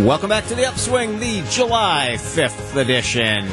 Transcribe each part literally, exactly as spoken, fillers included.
Welcome back to the Upswing, the July fifth edition.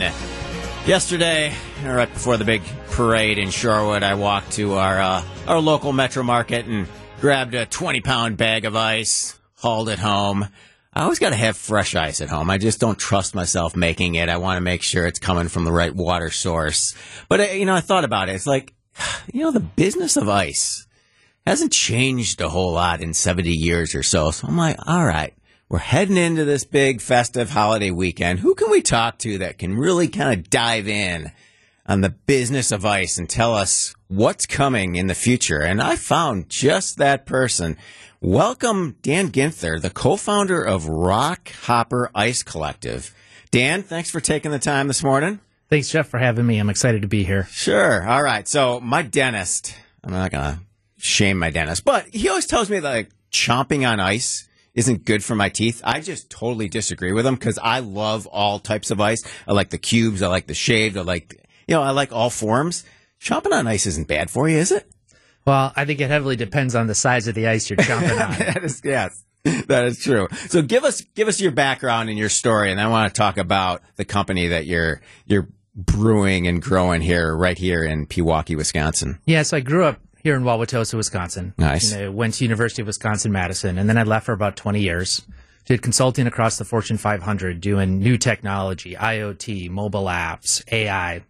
Yesterday, right before the big parade in Shorewood, I walked to our uh, our local Metro Market and grabbed a twenty-pound bag of ice, hauled it home. I always got to have fresh ice at home. I just don't trust myself making it. I want to make sure it's coming from the right water source. But, uh, you know, I thought about it. It's like, you know, the business of ice hasn't changed a whole lot in seventy years or so. So I'm like, all right. We're heading into this big festive holiday weekend. Who can we talk to that can really kind of dive in on the business of ice and tell us what's coming in the future? And I found just that person. Welcome, Dan Ginther, the co-founder of Rock Hopper Ice Collective. Dan, thanks for taking the time this morning. Thanks, Jeff, for having me. I'm excited to be here. Sure. All right. So my dentist, I'm not going to shame my dentist, but he always tells me that like, chomping on ice isn't good for my teeth. I just totally disagree with him because I love all types of ice. I like the cubes. I like the shaved. I like, you know, I like all forms. Chomping on ice isn't bad for you, is it? Well, I think it heavily depends on the size of the ice you're chomping on. That is, yes, that is true. So give us give us your background and your story, and I want to talk about the company that you're you're brewing and growing here, right here in Pewaukee, Wisconsin. Yeah, so I grew up here in Wauwatosa, Wisconsin. Nice. And I went to University of Wisconsin-Madison, and then I left for about twenty years. Did consulting across the Fortune five hundred, doing new technology, IoT, mobile apps, A I.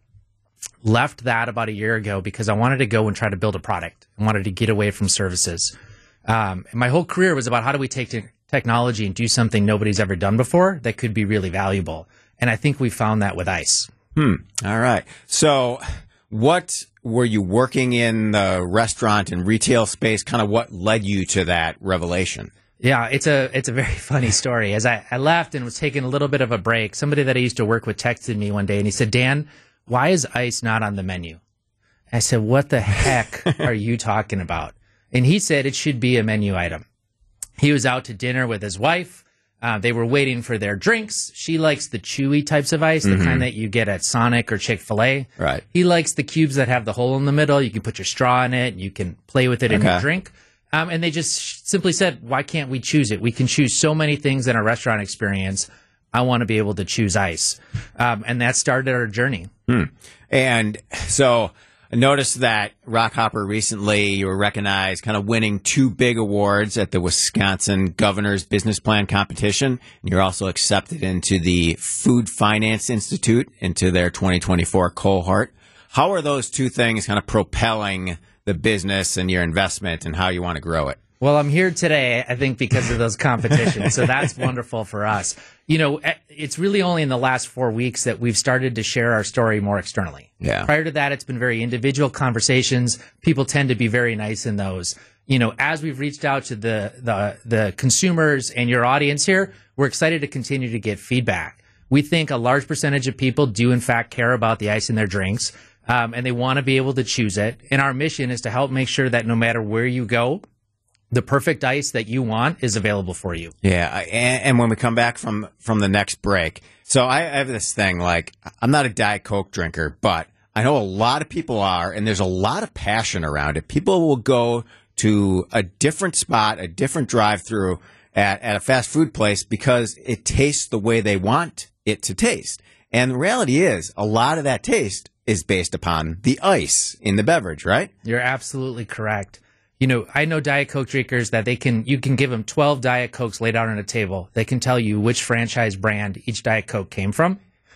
Left that about a year ago because I wanted to go and try to build a product. I wanted to get away from services. Um, and my whole career was about how do we take te- technology and do something nobody's ever done before that could be really valuable. And I think we found that with ice. Hmm. All right. So what were you working in the restaurant and retail space? Kind of what led you to that revelation? Yeah, it's a it's a very funny story. As I, I left and was taking a little bit of a break, somebody that I used to work with texted me one day and he said, Dan, why is ice not on the menu? I said, what the heck are you talking about? And he said it should be a menu item. He was out to dinner with his wife. Uh, they were waiting for their drinks. She likes the chewy types of ice, mm-hmm. the kind that you get at Sonic or Chick-fil-A. Right. He likes the cubes that have the hole in the middle. You can put your straw in it. You can play with it in okay. your drink. Um, and they just simply said, why can't we choose it? We can choose so many things in our restaurant experience. I want to be able to choose ice. Um, and that started our journey. Hmm. And so I noticed that Rock Hopper recently, you were recognized kind of winning two big awards at the Wisconsin Governor's Business Plan Competition. And you're also accepted into the Food Finance Institute into their twenty twenty-four cohort. How are those two things kind of propelling the business and your investment and how you want to grow it? Well, I'm here today, I think, because of those competitions. So that's wonderful for us. You know, it's really only in the last four weeks that we've started to share our story more externally. Yeah. Prior to that, it's been very individual conversations. People tend to be very nice in those. You know, as we've reached out to the, the, the consumers and your audience here, we're excited to continue to get feedback. We think a large percentage of people do, in fact, care about the ice in their drinks, um, and they want to be able to choose it. And our mission is to help make sure that no matter where you go, the perfect ice that you want is available for you. Yeah, and, and when we come back from, from the next break, so I have this thing, like, I'm not a Diet Coke drinker, but I know a lot of people are, and there's a lot of passion around it. People will go to a different spot, a different drive-through at, at a fast food place because it tastes the way they want it to taste. And the reality is, a lot of that taste is based upon the ice in the beverage, right? You're absolutely correct. You know, I know Diet Coke drinkers that they can, you can give them twelve Diet Cokes laid out on a table. They can tell you which franchise brand each Diet Coke came from.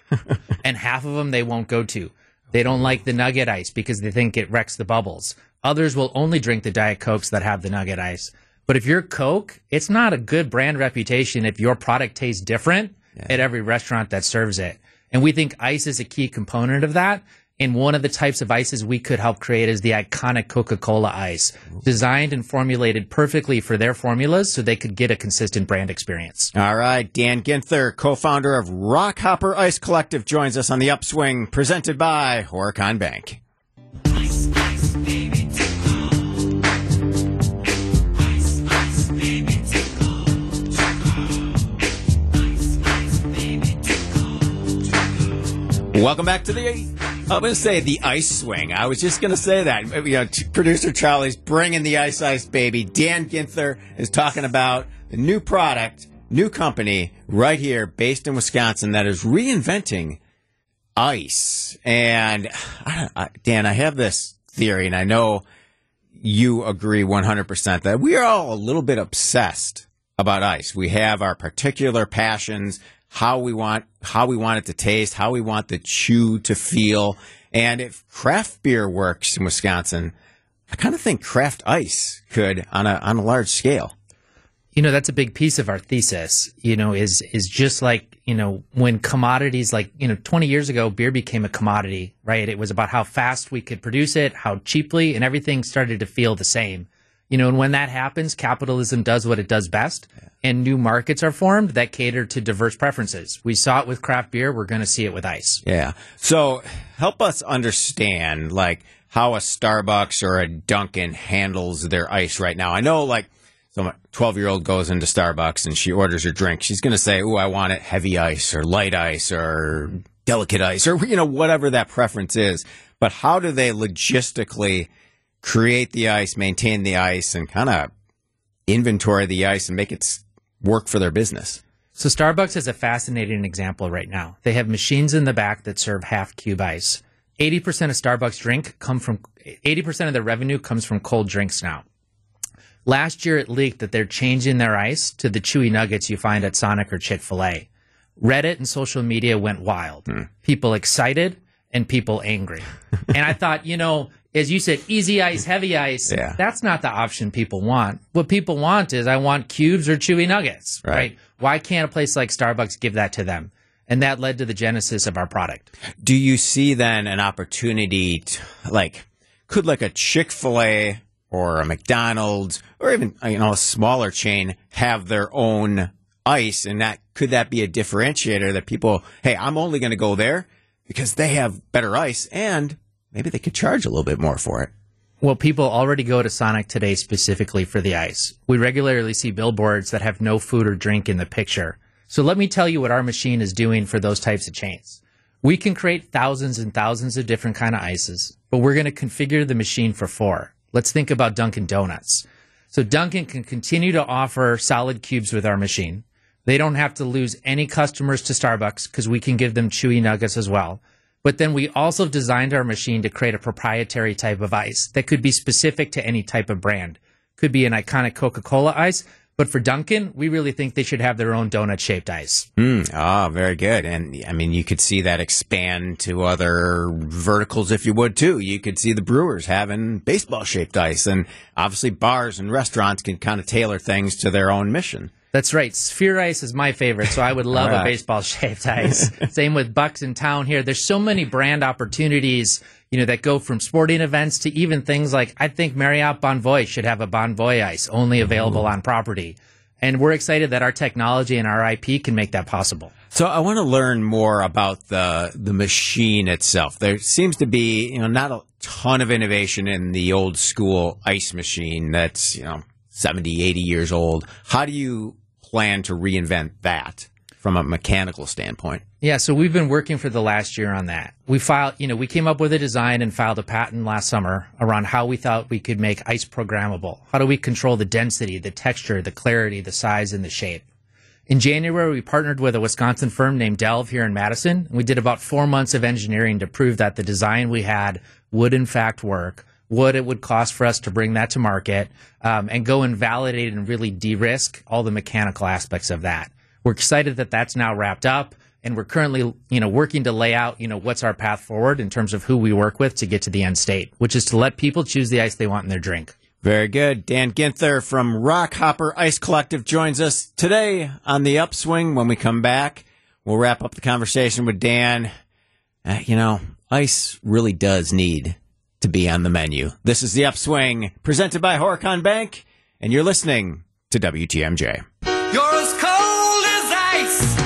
And half of them they won't go to. They don't like the Nugget Ice because they think it wrecks the bubbles. Others will only drink the Diet Cokes that have the Nugget Ice. But if you're Coke, it's not a good brand reputation if your product tastes different yeah. at every restaurant that serves it. And we think ice is a key component of that. And one of the types of ices we could help create is the iconic Coca-Cola ice, designed and formulated perfectly for their formulas so they could get a consistent brand experience. All right. Dan Ginther, co-founder of Rock Hopper Ice Collective, joins us on the Upswing, presented by Horicon Bank. Ice, ice, baby, tickle. Ice, ice, baby, tickle. Ice, ice, baby, tickle. Welcome back to the I'm going to say the ice swing. I was just going to say that. You know, t- producer Charlie's bringing the ice ice baby. Dan Ginther is talking about the new product new company right here based in Wisconsin that is reinventing ice. And I, I, Dan, I have this theory, and I know you agree one hundred percent that we are all a little bit obsessed about ice. We have our particular passions, how we want how we want it to taste, how we want the chew to feel. And if craft beer works in Wisconsin, I kind of think craft ice could on a on a large scale. You know, that's a big piece of our thesis, you know, is is just like, you know, when commodities like, you know, twenty years ago, beer became a commodity, right? It was about how fast we could produce it, how cheaply, and everything started to feel the same. You know, and when that happens, capitalism does what it does best, and new markets are formed that cater to diverse preferences. We saw it with craft beer. We're going to see it with ice. Yeah. So help us understand, like, how a Starbucks or a Dunkin' handles their ice right now. I know, like, so my twelve-year-old goes into Starbucks and she orders her drink. She's going to say, "Ooh, I want it heavy ice or light ice or delicate ice," or, you know, whatever that preference is. But how do they logistically create the ice, maintain the ice, and kind of inventory the ice and make it work for their business? So Starbucks is a fascinating example right now. They have machines in the back that serve half cube ice. eighty percent of Starbucks drink come from eighty percent of their revenue comes from cold drinks now. Last year, it leaked that they're changing their ice to the chewy nuggets you find at Sonic or Chick-fil-A. Reddit and social media went wild. Mm. People excited and people angry. And I thought, you know, as you said, easy ice, heavy ice, yeah. That's not the option people want. What people want is, I want cubes or chewy nuggets, right. right? Why can't a place like Starbucks give that to them? And that led to the genesis of our product. Do you see then an opportunity to, like, could like a Chick-fil-A or a McDonald's or even, you know, a smaller chain have their own ice, and that could that be a differentiator that people, hey, I'm only going to go there because they have better ice, and maybe they could charge a little bit more for it? Well, people already go to Sonic today specifically for the ice. We regularly see billboards that have no food or drink in the picture. So let me tell you what our machine is doing for those types of chains. We can create thousands and thousands of different kind of ices, but we're going to configure the machine for four. Let's think about Dunkin' Donuts. So Dunkin' can continue to offer solid cubes with our machine. They don't have to lose any customers to Starbucks because we can give them chewy nuggets as well. But then we also designed our machine to create a proprietary type of ice that could be specific to any type of brand. Could be an iconic Coca-Cola ice, but for Dunkin', we really think they should have their own donut-shaped ice. Mm, oh, very good. And, I mean, you could see that expand to other verticals if you would, too. You could see the brewers having baseball-shaped ice. And obviously bars and restaurants can kind of tailor things to their own mission. That's right. Sphere ice is my favorite, so I would love right. a baseball-shaped ice. Same with Bucks in town here. There's so many brand opportunities, you know, that go from sporting events to even things like, I think Marriott Bonvoy should have a Bonvoy ice only available Ooh. on property. And we're excited that our technology and our I P can make that possible. So I want to learn more about the the machine itself. There seems to be, you know, not a ton of innovation in the old school ice machine that's, you know, seventy, eighty years old. How do you plan to reinvent that from a mechanical standpoint? Yeah, so we've been working for the last year on that. We filed, you know, we came up with a design and filed a patent last summer around how we thought we could make ice programmable. How do we control the density, the texture, the clarity, the size, and the shape? In January, we partnered with a Wisconsin firm named Delve here in Madison. We did about four months of engineering to prove that the design we had would in fact work, what it would cost for us to bring that to market, um, and go and validate and really de-risk all the mechanical aspects of that. We're excited that that's now wrapped up, and we're currently, you know, working to lay out, you know, what's our path forward in terms of who we work with to get to the end state, which is to let people choose the ice they want in their drink. Very good. Dan Ginther from Rockhopper Ice Collective joins us today on The Upswing. When we come back, we'll wrap up the conversation with Dan. Uh, you know, ice really does need to be on the menu. This is The Upswing, presented by Horicon Bank, and you're listening to W T M J. You're as cold as ice.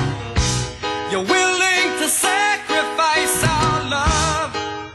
You're willing to sacrifice our love.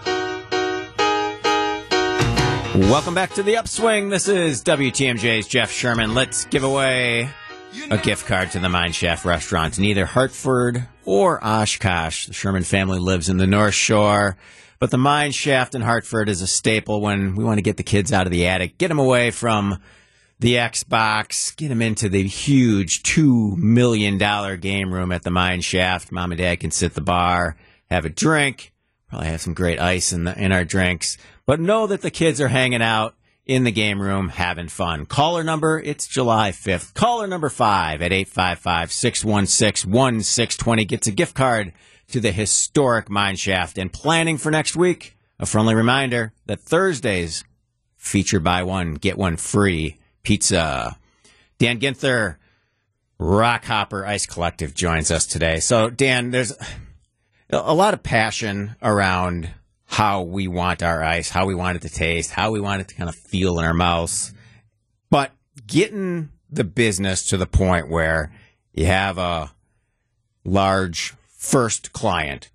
Welcome back to The Upswing. This is W T M J's Jeff Sherman. Let's give away a gift card to the Mine Shaft restaurant in either Hartford or Oshkosh. The Sherman family lives in the North Shore, but the Mine Shaft in Hartford is a staple when we want to get the kids out of the attic, get them away from the Xbox, get them into the huge two million dollars game room at the mine shaft. Mom and Dad can sit at the bar, have a drink, probably have some great ice in, the, in our drinks, but know that the kids are hanging out in the game room having fun. Caller number, it's July fifth. Caller number five at eight five five, six one six, one six two zero gets a gift card to the historic mine shaft. And planning for next week, a friendly reminder that Thursdays feature buy one, get one free pizza. Dan Ginther, Rockhopper Ice Collective, joins us today. So, Dan, there's a lot of passion around how we want our ice, how we want it to taste, how we want it to kind of feel in our mouths. But getting the business to the point where you have a large first client,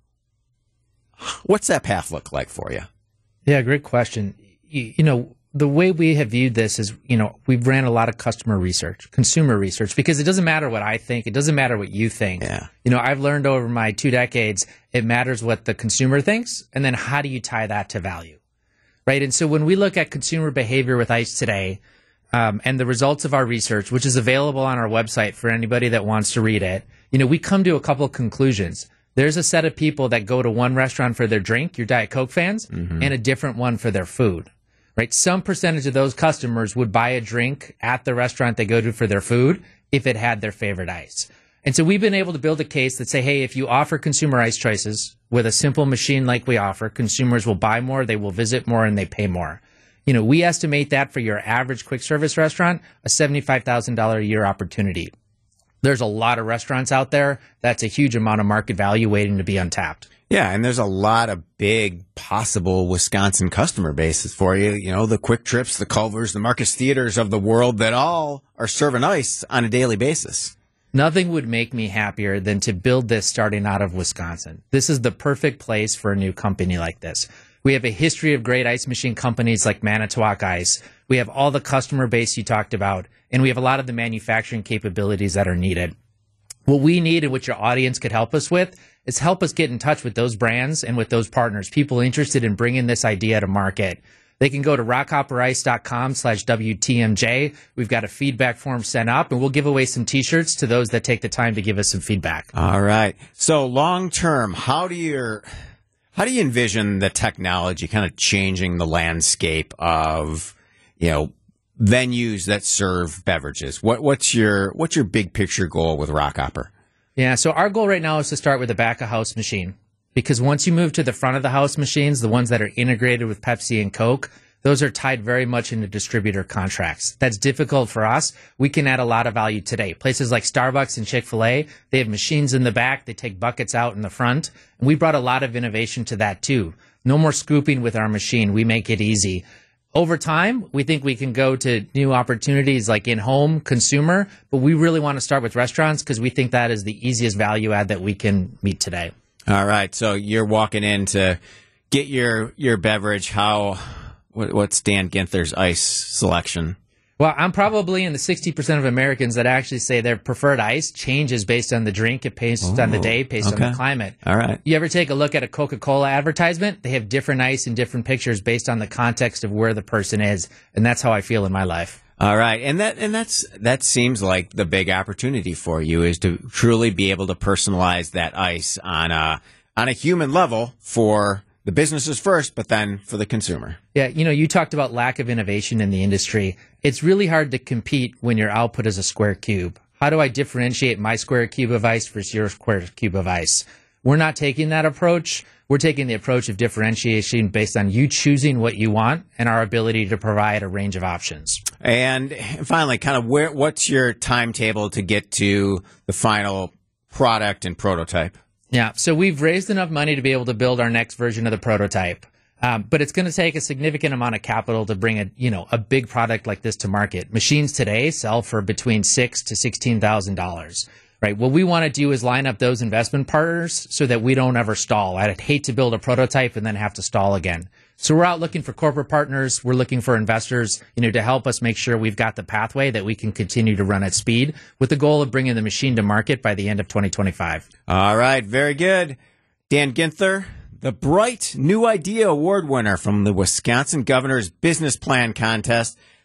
what's that path look like for you? Yeah, great question. You, you know, the way we have viewed this is, you know, we've ran a lot of customer research, consumer research, because it doesn't matter what I think. It doesn't matter what you think. Yeah. You know, I've learned over my two decades, it matters what the consumer thinks, and then how do you tie that to value, right? And so when we look at consumer behavior with ice today, um, and the results of our research, which is available on our website for anybody that wants to read it, you know, we come to a couple of conclusions. There's a set of people that go to one restaurant for their drink, your Diet Coke fans, mm-hmm. and a different one for their food. Right, some percentage of those customers would buy a drink at the restaurant they go to for their food if it had their favorite ice. And so we've been able to build a case that say, hey, if you offer consumer ice choices with a simple machine like we offer, consumers will buy more, they will visit more, and they pay more. You know, we estimate that for your average quick service restaurant, a seventy-five thousand dollars a year opportunity. There's a lot of restaurants out there. That's a huge amount of market value waiting to be untapped. Yeah, and there's a lot of big possible Wisconsin customer bases for you. You know, the Quick Trips, the Culvers, the Marcus Theaters of the world that all are serving ice on a daily basis. Nothing would make me happier than to build this starting out of Wisconsin. This is the perfect place for a new company like this. We have a history of great ice machine companies like Manitowoc Ice. We have all the customer base you talked about, and we have a lot of the manufacturing capabilities that are needed. What we need and what your audience could help us with is help us get in touch with those brands and with those partners, people interested in bringing this idea to market. They can go to rockhopper-ice.com slash WTMJ. We've got a feedback form sent up, and we'll give away some T-shirts to those that take the time to give us some feedback. All right. So long term, how do you how do you envision the technology kind of changing the landscape of, you know, venues that serve beverages? What what's your what's your big picture goal with Rockhopper? Yeah, so our goal right now is to start with the back of house machine, because once you move to the front of the house machines, the ones that are integrated with Pepsi and Coke, those are tied very much into distributor contracts. That's difficult for us. We can add a lot of value today. Places like Starbucks and Chick-fil-A, they have machines in the back, they take buckets out in the front, and we brought a lot of innovation to that too. No more scooping with our machine. We make it easy. Over time, we think we can go to new opportunities like in-home, consumer, but we really want to start with restaurants because we think that is the easiest value add that we can meet today. All right, so you're walking in to get your your beverage. How? What, what's Dan Ginther's ice selection? Well, I'm probably in the sixty percent of Americans that actually say their preferred ice changes based on the drink, it based oh, on the day, based okay. on the climate. All right. You ever take a look at a Coca-Cola advertisement? They have different ice and different pictures based on the context of where the person is, and that's how I feel in my life. All right, and that and that's that seems like the big opportunity for you is to truly be able to personalize that ice on a on a human level for the businesses first, but then for the consumer. Yeah, you know, you talked about lack of innovation in the industry. It's really hard to compete when your output is a square cube. How do I differentiate my square cube of ice versus your square cube of ice? We're not taking that approach. We're taking the approach of differentiation based on you choosing what you want and our ability to provide a range of options. And finally, kind of where what's your timetable to get to the final product and prototype? Yeah, so we've raised enough money to be able to build our next version of the prototype. Um, but it's going to take a significant amount of capital to bring a, you know, a big product like this to market. Machines today sell for between six to sixteen thousand dollars. Right. What we want to do is line up those investment partners so that we don't ever stall. I'd hate to build a prototype and then have to stall again. So we're out looking for corporate partners. We're looking for investors, you know, to help us make sure we've got the pathway that we can continue to run at speed with the goal of bringing the machine to market by the end of twenty twenty-five. All right. Very good. Dan Ginther, the Bright New Idea Award winner from the Wisconsin Governor's Business Plan Contest.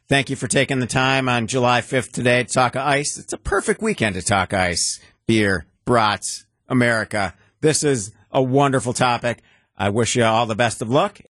Thank you for taking the time on July fifth today to talk ice. It's a perfect weekend to talk ice, beer, brats, America. This is a wonderful topic. I wish you all the best of luck